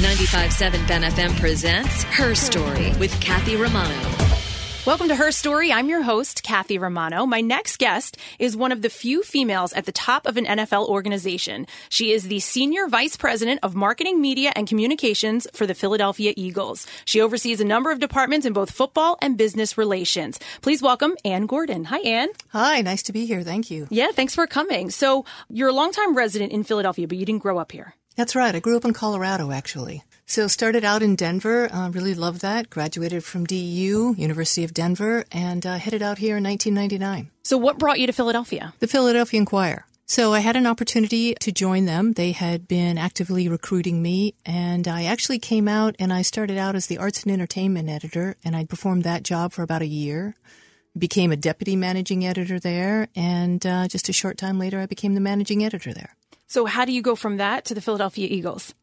95.7 Ben FM presents Her Story with Kathy Romano. Welcome to Her Story. I'm your host, Kathy Romano. My next guest is one of the few females at the top of an NFL organization. She is the Senior Vice President of Marketing, Media, and Communications for the Philadelphia Eagles. She oversees a number of departments in both football and business relations. Please welcome Ann Gordon. Hi, Ann. Hi, nice to be here. Thank you. Yeah, thanks for coming. So you're a longtime resident in Philadelphia, but you didn't grow up here. That's right. I grew up in Colorado, actually. So started out in Denver, really loved that, graduated from DU, University of Denver, and headed out here in 1999. So what brought you to Philadelphia? The Philadelphia Inquirer. So I had an opportunity to join them. They had been actively recruiting me, and I actually came out and I started out as the arts and entertainment editor, and I performed that job for about a year. Became a deputy managing editor there, and just a short time later I became the managing editor there. So how do you go from that to the Philadelphia Eagles?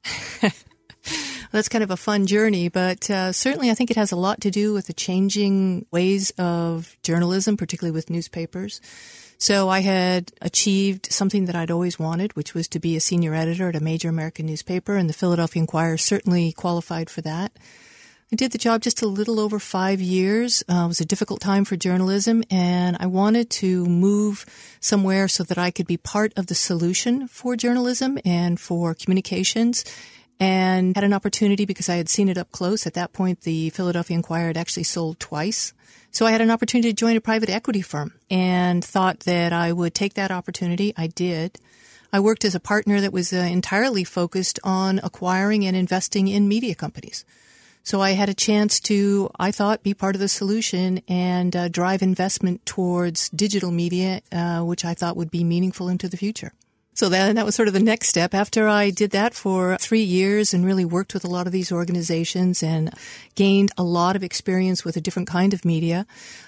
That's kind of a fun journey, but certainly I think it has a lot to do with the changing ways of journalism, particularly with newspapers. So I had achieved something that I'd always wanted, which was to be a senior editor at a major American newspaper, and the Philadelphia Inquirer certainly qualified for that. I did the job just a little over 5 years. It was a difficult time for journalism, and I wanted to move somewhere so that I could be part of the solution for journalism and for communications, and had an opportunity because I had seen it up close. At that point, the Philadelphia Inquirer had actually sold twice. So I had an opportunity to join a private equity firm and thought that I would take that opportunity. I did. I worked as a partner that was entirely focused on acquiring and investing in media companies. So I had a chance to, I thought, be part of the solution and drive investment towards digital media, which I thought would be meaningful into the future. So that was sort of the next step. After I did that for 3 years and really worked with a lot of these organizations and gained a lot of experience with a different kind of media,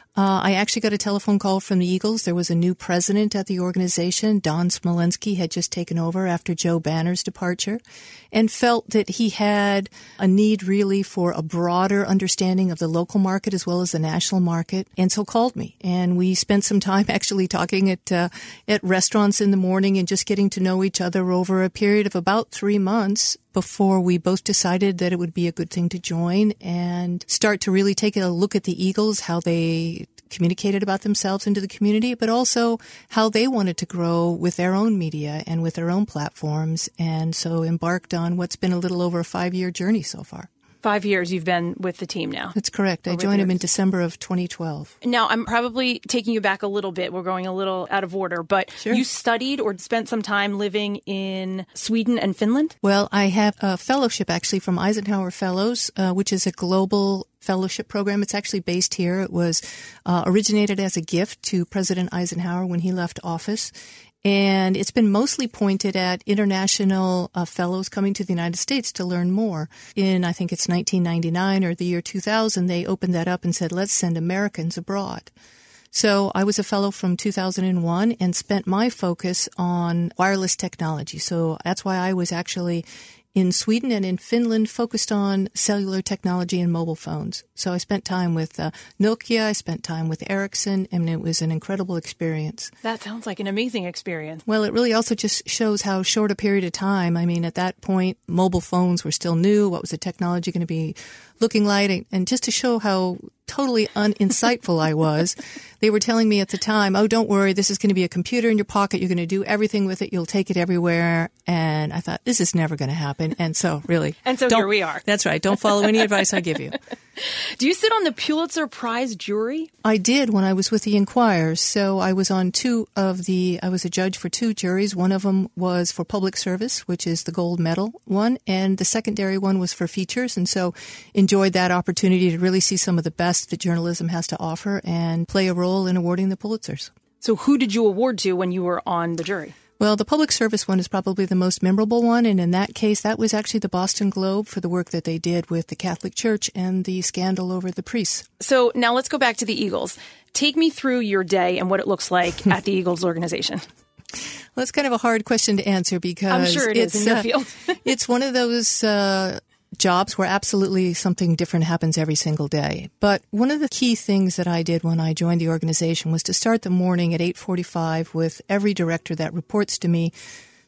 I actually got a telephone call from the Eagles. There was a new president at the organization. Don Smolenski had just taken over after Joe Banner's departure and felt that he had a need really for a broader understanding of the local market as well as the national market, and so called me. And we spent some time actually talking at restaurants in the morning and just getting to know each other over a period of about 3 months before we both decided that it would be a good thing to join and start to really take a look at the Eagles, how they communicated about themselves into the community, but also how they wanted to grow with their own media and with their own platforms, and so embarked on what's been a little over a 5-year journey so far. 5 years you've been with the team now. That's correct. I joined them in December of 2012. Now, I'm probably taking you back a little bit. We're going a little out of order, but Sure. You studied or spent some time living in Sweden and Finland? Well, I have a fellowship actually from Eisenhower Fellows, which is a global fellowship program. It's actually based here. It was originated as a gift to President Eisenhower when he left office. And it's been mostly pointed at international fellows coming to the United States to learn more. In, I think it's 1999 or the year 2000, they opened that up and said, let's send Americans abroad. So I was a fellow from 2001 and spent my focus on wireless technology. So that's why I was actually in Sweden and in Finland focused on cellular technology and mobile phones. So I spent time with Nokia, I spent time with Ericsson, and it was an incredible experience. That sounds like an amazing experience. Well, it really also just shows how short a period of time. I mean, at that point, mobile phones were still new. What was the technology going to be looking like? And just to show how totally uninsightful I was, they were telling me at the time, oh, don't worry, this is going to be a computer in your pocket. You're going to do everything with it. You'll take it everywhere. And I thought, this is never going to happen. And so really. And so here we are. That's right. Don't follow any advice I give you. Do you sit on the Pulitzer Prize jury? I did when I was with the Inquirer. So I was on I was a judge for 2 juries. One of them was for public service, which is the gold medal one. And the secondary one was for features. And so enjoyed that opportunity to really see some of the best that journalism has to offer and play a role in awarding the Pulitzers. So who did you award to when you were on the jury? Well, the public service one is probably the most memorable one, and in that case, that was actually the Boston Globe for the work that they did with the Catholic Church and the scandal over the priests. So now let's go back to the Eagles. Take me through your day and what it looks like at the Eagles organization. Well, it's kind of a hard question to answer because I'm sure it is in your field. It's one of those jobs where absolutely something different happens every single day. But one of the key things that I did when I joined the organization was to start the morning at 8:45 with every director that reports to me,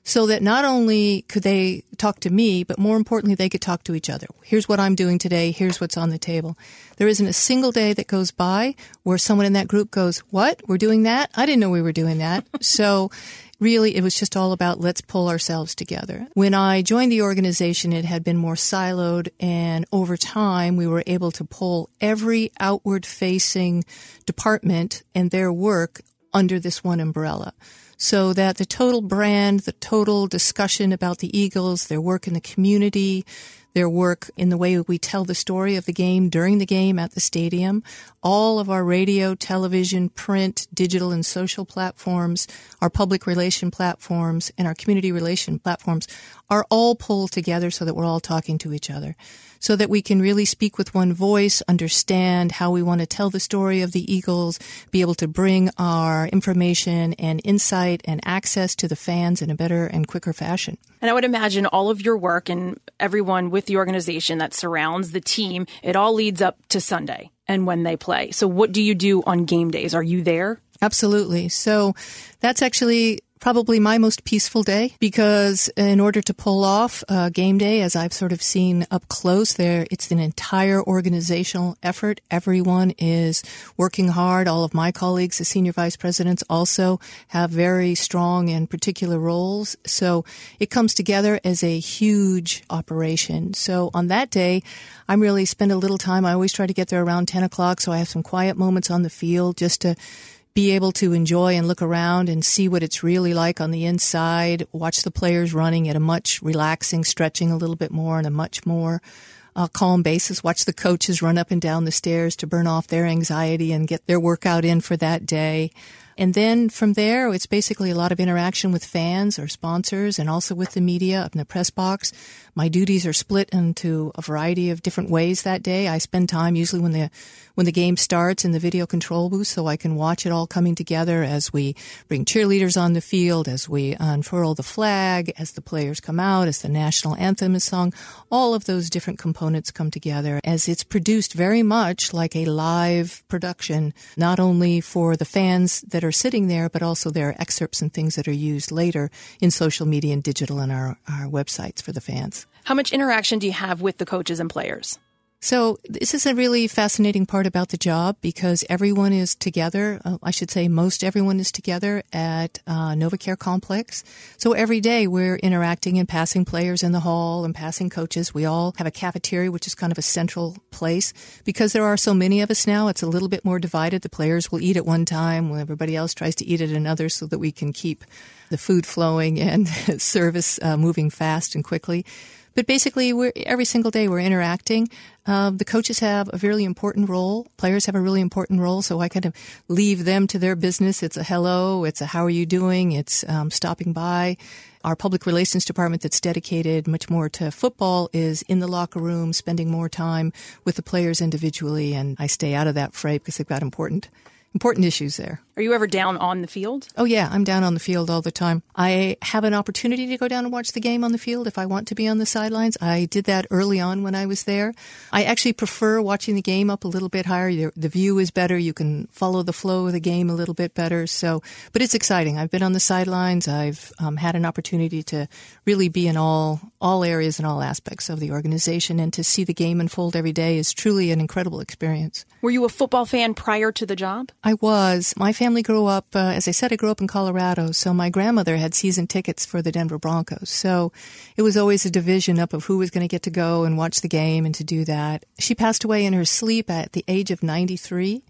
so that not only could they talk to me, but more importantly, they could talk to each other. Here's what I'm doing today. Here's what's on the table. There isn't a single day that goes by where someone in that group goes, what? We're doing that? I didn't know we were doing that. So really, it was just all about let's pull ourselves together. When I joined the organization, it had been more siloed, and over time, we were able to pull every outward-facing department and their work under this one umbrella, so that the total brand, the total discussion about the Eagles, their work in the community, their work in the way we tell the story of the game during the game at the stadium, all of our radio, television, print, digital, and social platforms, our public relation platforms, and our community relation platforms are all pulled together so that we're all talking to each other, so that we can really speak with one voice, understand how we want to tell the story of the Eagles, be able to bring our information and insight and access to the fans in a better and quicker fashion. And I would imagine all of your work and everyone with the organization that surrounds the team, it all leads up to Sunday and when they play. So what do you do on game days? Are you there? Absolutely. So that's actually probably my most peaceful day, because in order to pull off game day, as I've sort of seen up close there, it's an entire organizational effort. Everyone is working hard. All of my colleagues, the senior vice presidents, also have very strong and particular roles. So it comes together as a huge operation. So on that day, I'm really spend a little time. I always try to get there around 10 o'clock, so I have some quiet moments on the field just to be able to enjoy and look around and see what it's really like on the inside, watch the players running at a much relaxing, stretching a little bit more and a much more calm basis, watch the coaches run up and down the stairs to burn off their anxiety and get their workout in for that day. And then from there, it's basically a lot of interaction with fans or sponsors and also with the media up in the press box. My duties are split into a variety of different ways that day. I spend time usually when the game starts in the video control booth so I can watch it all coming together as we bring cheerleaders on the field, as we unfurl the flag, as the players come out, as the national anthem is sung. All of those different components come together as it's produced very much like a live production, not only for the fans that are sitting there, but also there are excerpts and things that are used later in social media and digital and our websites for the fans. How much interaction do you have with the coaches and players? So this is a really fascinating part about the job because everyone is together. I should say most everyone is together at NovaCare Complex. So every day we're interacting and passing players in the hall and passing coaches. We all have a cafeteria, which is kind of a central place. Because there are so many of us now, it's a little bit more divided. The players will eat at one time when everybody else tries to eat at another so that we can keep the food flowing and service moving fast and quickly. But basically, every single day we're interacting. The coaches have a really important role. Players have a really important role. So I kind of leave them to their business. It's a hello. It's a how are you doing? It's stopping by. Our public relations department that's dedicated much more to football is in the locker room, spending more time with the players individually. And I stay out of that fray because they've got important issues there. Are you ever down on the field? Oh, yeah. I'm down on the field all the time. I have an opportunity to go down and watch the game on the field if I want to be on the sidelines. I did that early on when I was there. I actually prefer watching the game up a little bit higher. The view is better. You can follow the flow of the game a little bit better. But it's exciting. I've been on the sidelines. I've had an opportunity to really be in all areas and all aspects of the organization. And to see the game unfold every day is truly an incredible experience. Were you a football fan prior to the job? I was. My family grew up, as I said, I grew up in Colorado, so my grandmother had season tickets for the Denver Broncos. So it was always a division up of who was going to get to go and watch the game and to do that. She passed away in her sleep at the age of 93.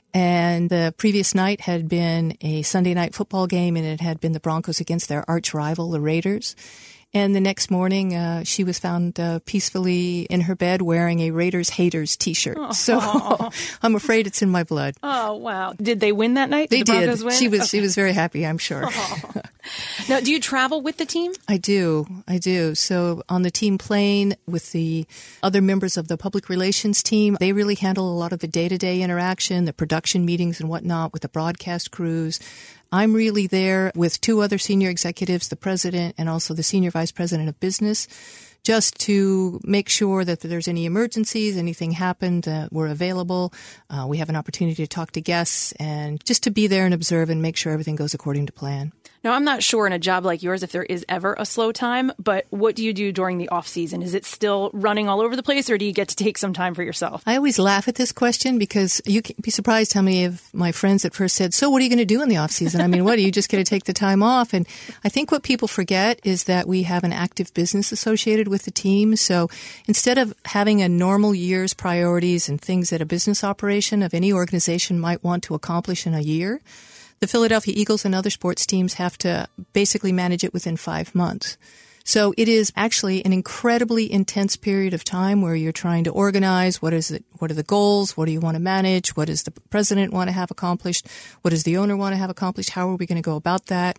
And the previous night had been a Sunday night football game, and it had been the Broncos against their arch rival, the Raiders. And the next morning, she was found peacefully in her bed wearing a Raiders Haters T-shirt. Oh. So I'm afraid it's in my blood. Oh, wow. Did they win that night? They did. Broncos win? She was very happy, I'm sure. Oh. Now, do you travel with the team? I do. So on the team plane with the other members of the public relations team, they really handle a lot of the day-to-day interaction, the production meetings and whatnot with the broadcast crews. I'm really there with two other senior executives, the president and also the senior vice president of business, just to make sure that if there's any emergencies, anything happened, that we're available. We have an opportunity to talk to guests and just to be there and observe and make sure everything goes according to plan. Now, I'm not sure in a job like yours if there is ever a slow time, but what do you do during the off season? Is it still running all over the place, or do you get to take some time for yourself? I always laugh at this question because you can be surprised how many of my friends at first said, so what are you going to do in the off season? I mean, what, are you just going to take the time off? And I think what people forget is that we have an active business associated with the team. So instead of having a normal year's priorities and things that a business operation of any organization might want to accomplish in a year, the Philadelphia Eagles and other sports teams have to basically manage it within 5 months. So it is actually an incredibly intense period of time where you're trying to organize what are the goals, what do you want to manage, what does the president want to have accomplished, what does the owner want to have accomplished, how are we going to go about that?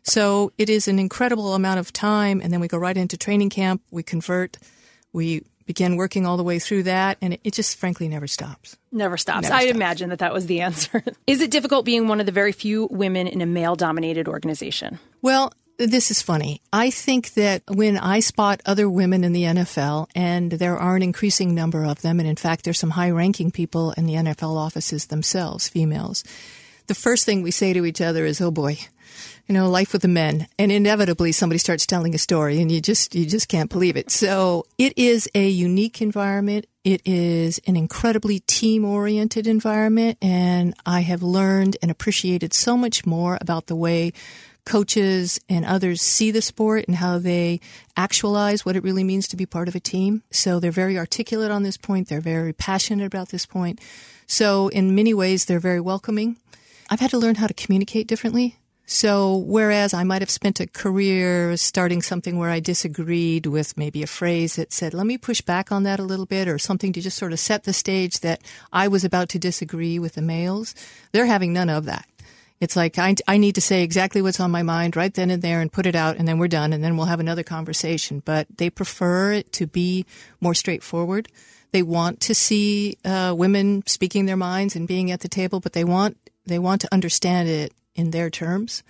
So it is an incredible amount of time, and then we go right into training camp, we convert, we begin working all the way through that, and it just frankly never stops. Never stops. I'd imagine that was the answer. Is it difficult being one of the very few women in a male-dominated organization? Well, this is funny. I think that when I spot other women in the NFL, and there are an increasing number of them, and in fact there's some high-ranking people in the NFL offices themselves, females, the first thing we say to each other is, oh boy, life with the men. And inevitably somebody starts telling a story and you just can't believe it. So it is a unique environment. It is an incredibly team-oriented environment. And I have learned and appreciated so much more about the way coaches and others see the sport and how they actualize what it really means to be part of a team. So they're very articulate on this point. They're very passionate about this point. So in many ways, they're very welcoming. I've had to learn how to communicate differently. So whereas I might have spent a career starting something where I disagreed with maybe a phrase that said, let me push back on that a little bit, or something to just sort of set the stage that I was about to disagree with the males, they're having none of that. It's like I need to say exactly what's on my mind right then and there and put it out, and then we're done, and then we'll have another conversation. But they prefer it to be more straightforward. They want to see women speaking their minds and being at the table, but they want to understand it in their terms.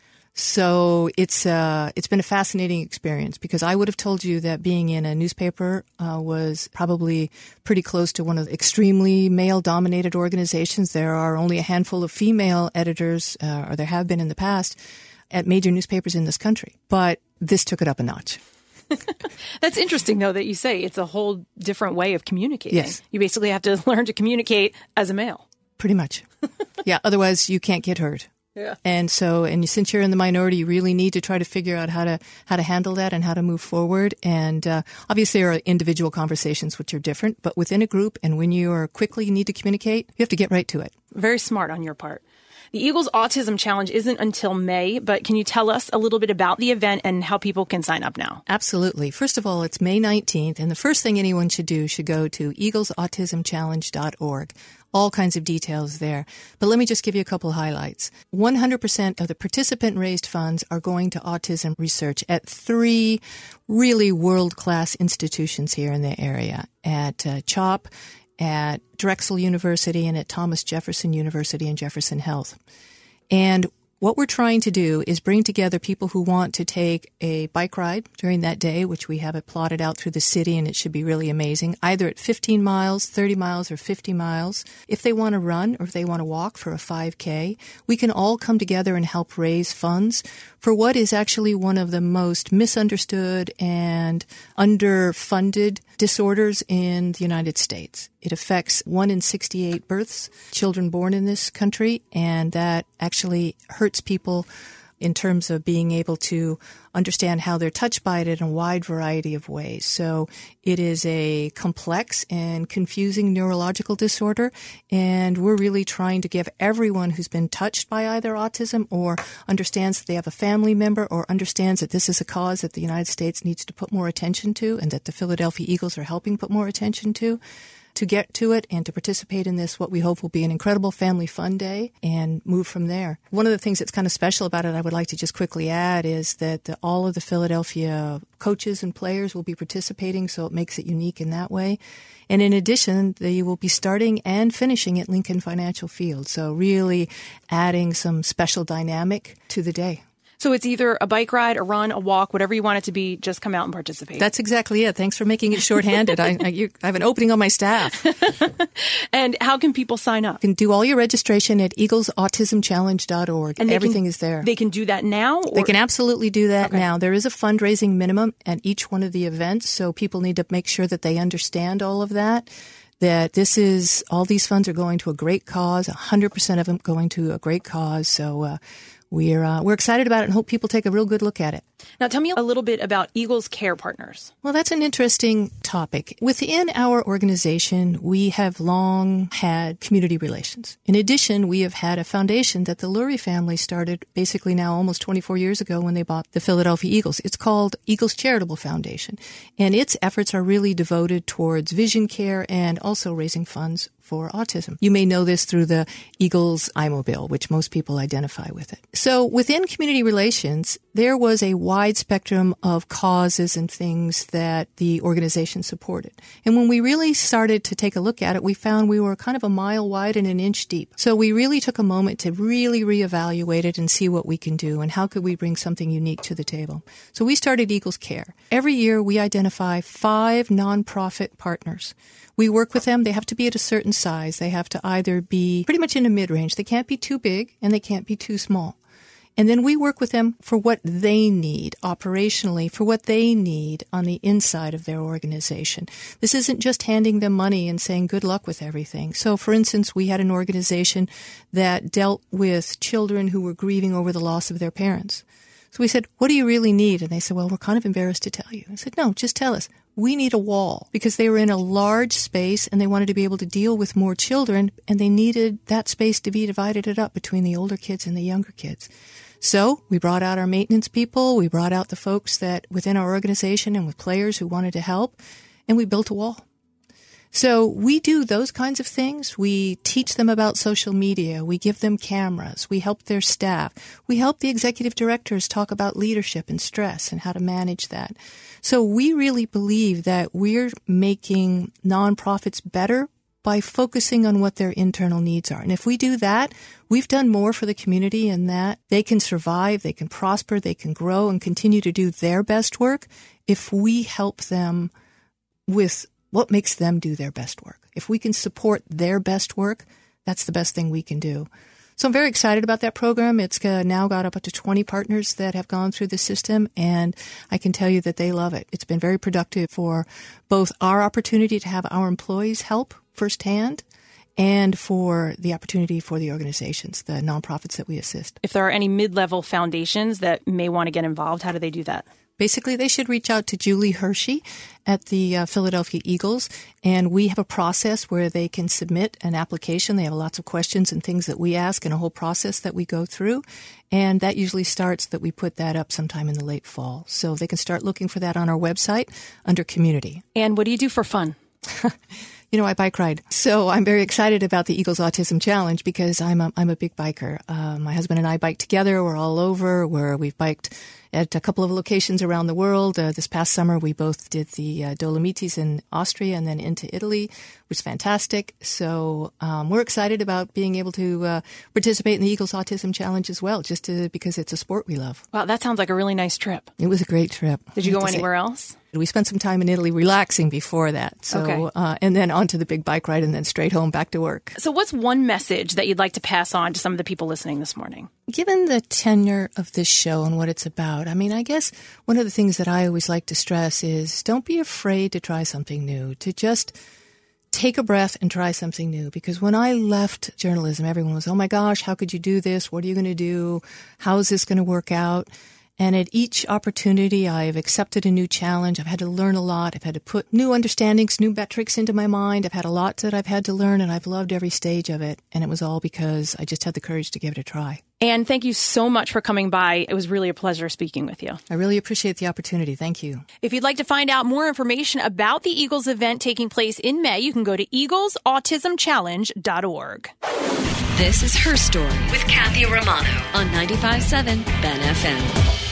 So it's been a fascinating experience, because I would have told you that being in a newspaper was probably pretty close to one of the extremely male-dominated organizations. There are only a handful of female editors, or there have been in the past, at major newspapers in this country. But this took it up a notch. That's interesting, though, that you say it's a whole different way of communicating. Yes. You basically have to learn to communicate as a male. Pretty much. Yeah, otherwise you can't get heard. Yeah. And since you're in the minority, you really need to try to figure out how to handle that and how to move forward. And obviously there are individual conversations which are different, but within a group, and when you are quickly need to communicate, you have to get right to it. Very smart on your part. The Eagles Autism Challenge isn't until May, but can you tell us a little bit about the event and how people can sign up now? Absolutely. First of all, it's May 19th, and the first thing anyone should go to eaglesautismchallenge.org. All kinds of details there. But let me just give you a couple of highlights. 100% of the participant-raised funds are going to autism research at 3 really world-class institutions here in the area, at CHOP, at Drexel University, and at Thomas Jefferson University and Jefferson Health. And what we're trying to do is bring together people who want to take a bike ride during that day, which we have it plotted out through the city, and it should be really amazing, either at 15 miles, 30 miles, or 50 miles. If they want to run or if they want to walk for a 5K, we can all come together and help raise funds for what is actually one of the most misunderstood and underfunded disorders in the United States. It affects 1 in 68 births, children born in this country, and that actually hurts people in terms of being able to understand how they're touched by it in a wide variety of ways. So it is a complex and confusing neurological disorder, and we're really trying to give everyone who's been touched by either autism or understands that they have a family member or understands that this is a cause that the United States needs to put more attention to and that the Philadelphia Eagles are helping put more attention to get to it and to participate in this, what we hope will be an incredible family fun day, and move from there. One of the things that's kind of special about it, I would like to just quickly add, is that all of the Philadelphia coaches and players will be participating, so it makes it unique in that way. And in addition, they will be starting and finishing at Lincoln Financial Field, so really adding some special dynamic to the day. So it's either a bike ride, a run, a walk, whatever you want it to be, just come out and participate. That's exactly it. Thanks for making it shorthanded. I have an opening on my staff. And how can people sign up? You can do all your registration at eaglesautismchallenge.org. And everything is there. They can do that now? They can absolutely do that now. There is a fundraising minimum at each one of the events, so people need to make sure that they understand all of that. That all these funds are going to a great cause, 100% of them going to a great cause. So we're excited about it and hope people take a real good look at it. Now, tell me a little bit about Eagles Care Partners. Well, that's an interesting topic. Within our organization, we have long had community relations. In addition, we have had a foundation that the Lurie family started basically now almost 24 years ago when they bought the Philadelphia Eagles. It's called Eagles Charitable Foundation, and its efforts are really devoted towards vision care and also raising funds for autism. You may know this through the Eagles iMobile, which most people identify with it. So within community relations, there was a wide spectrum of causes and things that the organization supported. And when we really started to take a look at it, we found we were kind of a mile wide and an inch deep. So we really took a moment to really reevaluate it and see what we can do and how could we bring something unique to the table. So we started Eagles Care. Every year we identify 5 nonprofit partners. We work with them. They have to be at a certain size. They have to either be pretty much in a mid-range. They can't be too big and they can't be too small. And then we work with them for what they need operationally, for what they need on the inside of their organization. This isn't just handing them money and saying good luck with everything. So, for instance, we had an organization that dealt with children who were grieving over the loss of their parents. So we said, what do you really need? And they said, well, we're kind of embarrassed to tell you. I said, no, just tell us. We need a wall, because they were in a large space and they wanted to be able to deal with more children, and they needed that space to be divided it up between the older kids and the younger kids. So we brought out our maintenance people, we brought out the folks that within our organization and with players who wanted to help, and we built a wall. So we do those kinds of things. We teach them about social media. We give them cameras. We help their staff. We help the executive directors talk about leadership and stress and how to manage that. So we really believe that we're making nonprofits better by focusing on what their internal needs are. And if we do that, we've done more for the community in that they can survive, they can prosper, they can grow and continue to do their best work if we help them with what makes them do their best work. If we can support their best work, that's the best thing we can do. So I'm very excited about that program. It's now got up to 20 partners that have gone through the system, and I can tell you that they love it. It's been very productive for both our opportunity to have our employees help firsthand and for the opportunity for the organizations, the nonprofits that we assist. If there are any mid-level foundations that may want to get involved, how do they do that? Basically, they should reach out to Julie Hershey at the Philadelphia Eagles, and we have a process where they can submit an application. They have lots of questions and things that we ask and a whole process that we go through, and that usually starts that we put that up sometime in the late fall. So they can start looking for that on our website under community. And what do you do for fun? You know, I bike ride. So I'm very excited about the Eagles Autism Challenge because I'm a big biker. My husband and I bike together. We're all over. We've biked at a couple of locations around the world. This past summer, we both did the Dolomites in Austria and then into Italy, which was fantastic. So we're excited about being able to participate in the Eagles Autism Challenge as well, just because it's a sport we love. Wow, that sounds like a really nice trip. It was a great trip. Did you go anywhere else? We spent some time in Italy relaxing before that. So, okay. And then onto the big bike ride and then straight home back to work. So what's one message that you'd like to pass on to some of the people listening this morning? Given the tenure of this show and what it's about, I mean, I guess one of the things that I always like to stress is don't be afraid to try something new, to just take a breath and try something new. Because when I left journalism, everyone was, oh my gosh, how could you do this? What are you going to do? How is this going to work out? And at each opportunity, I've accepted a new challenge. I've had to learn a lot. I've had to put new understandings, new metrics into my mind. I've had a lot that I've had to learn, and I've loved every stage of it. And it was all because I just had the courage to give it a try. And thank you so much for coming by. It was really a pleasure speaking with you. I really appreciate the opportunity. Thank you. If you'd like to find out more information about the Eagles event taking place in May, you can go to eaglesautismchallenge.org. This is Her Story with Kathy Romano on 95.7 Ben FM.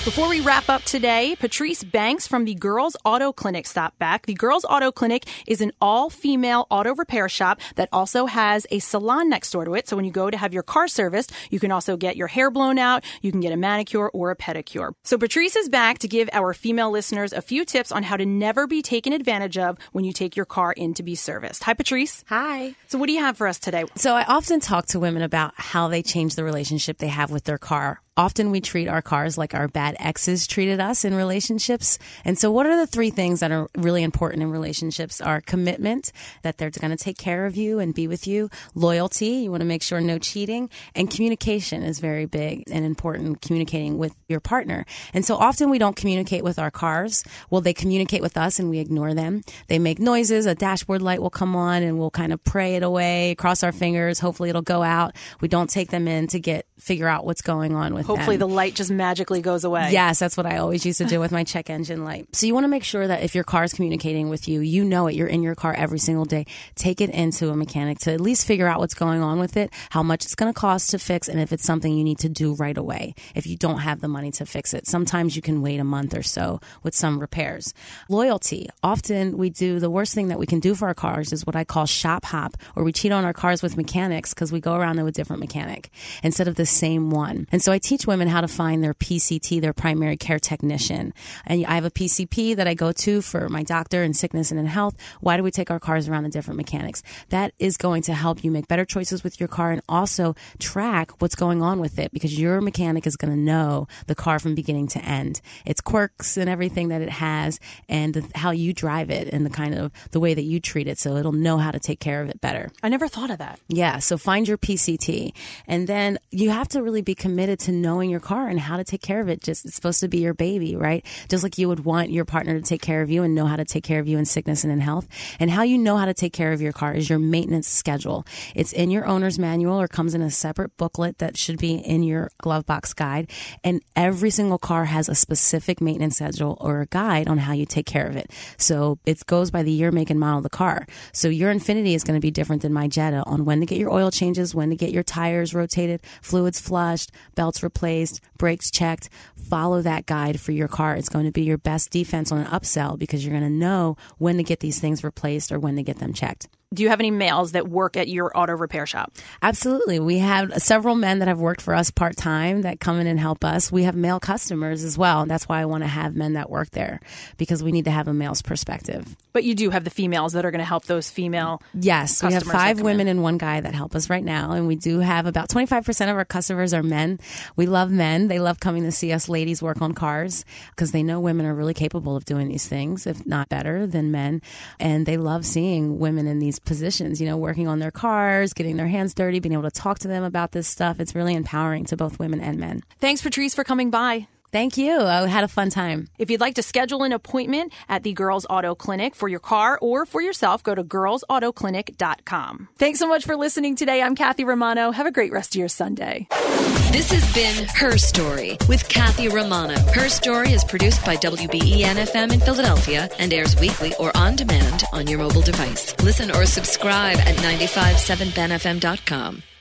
Before we wrap up today, Patrice Banks from the Girls Auto Clinic stopped back. The Girls Auto Clinic is an all-female auto repair shop that also has a salon next door to it. So when you go to have your car serviced, you can also get your hair blown out, you can get a manicure or a pedicure. So Patrice is back to give our female listeners a few tips on how to never be taken advantage of when you take your car in to be serviced. Hi, Patrice. Hi. So what do you have for us today? So I often talk to women about how they change the relationship they have with their car. Often we treat our cars like our bad exes treated us in relationships. And so what are the three things that are really important in relationships? Are commitment, that they're going to take care of you and be with you. Loyalty, you want to make sure no cheating. And communication is very big and important, communicating with your partner. And so often we don't communicate with our cars. Well, they communicate with us and we ignore them. They make noises. A dashboard light will come on and we'll kind of pray it away, cross our fingers. Hopefully it'll go out. We don't take them in to figure out what's going on with Hopefully them. The light just magically goes away. Yes, that's what I always used to do with my check engine light. So you want to make sure that if your car is communicating with you, you know it, you're in your car every single day. Take it into a mechanic to at least figure out what's going on with it, how much it's going to cost to fix, and if it's something you need to do right away, if you don't have the money to fix it. Sometimes you can wait a month or so with some repairs. Loyalty. Often we do the worst thing that we can do for our cars is what I call shop hop, or we cheat on our cars with mechanics because we go around to a different mechanic instead of the same one. And so I teach women how to find their PCT, their primary care technician. And I have a PCP that I go to for my doctor in sickness and in health. Why do we take our cars around to different mechanics? That is going to help you make better choices with your car and also track what's going on with it, because your mechanic is going to know the car from beginning to end. Its quirks and everything that it has and how you drive it and the way that you treat it. So it'll know how to take care of it better. I never thought of that. Yeah. So find your PCT. And then you have to really be committed to knowing your car and how to take care of it. It's supposed to be your baby, right? Just like you would want your partner to take care of you and know how to take care of you in sickness and in health. And how you know how to take care of your car is your maintenance schedule. It's in your owner's manual or comes in a separate booklet that should be in your glove box guide. And every single car has a specific maintenance schedule or a guide on how you take care of it. So it goes by the year, make, and model of the car. So your Infiniti is going to be different than my Jetta on when to get your oil changes, when to get your tires rotated, fluids flushed, belts replaced, brakes checked. Follow that guide for your car. It's going to be your best defense on an upsell because you're going to know when to get these things replaced or when to get them checked. Do you have any males that work at your auto repair shop? Absolutely. We have several men that have worked for us part-time that come in and help us. We have male customers as well. And that's why I want to have men that work there, because we need to have a male's perspective. But you do have the females that are going to help those female Yes. We have 5 women and 1 guy that help us right now. And we do have about 25% of our customers are men. We love men. They love coming to see us ladies work on cars because they know women are really capable of doing these things, if not better than men. And they love seeing women in these positions, working on their cars, getting their hands dirty, being able to talk to them about this stuff. It's really empowering to both women and men. Thanks, Patrice, for coming by. Thank you. I had a fun time. If you'd like to schedule an appointment at the Girls Auto Clinic for your car or for yourself, go to girlsautoclinic.com. Thanks so much for listening today. I'm Kathy Romano. Have a great rest of your Sunday. This has been Her Story with Kathy Romano. Her Story is produced by WBEN-FM in Philadelphia and airs weekly or on demand on your mobile device. Listen or subscribe at 957benfm.com.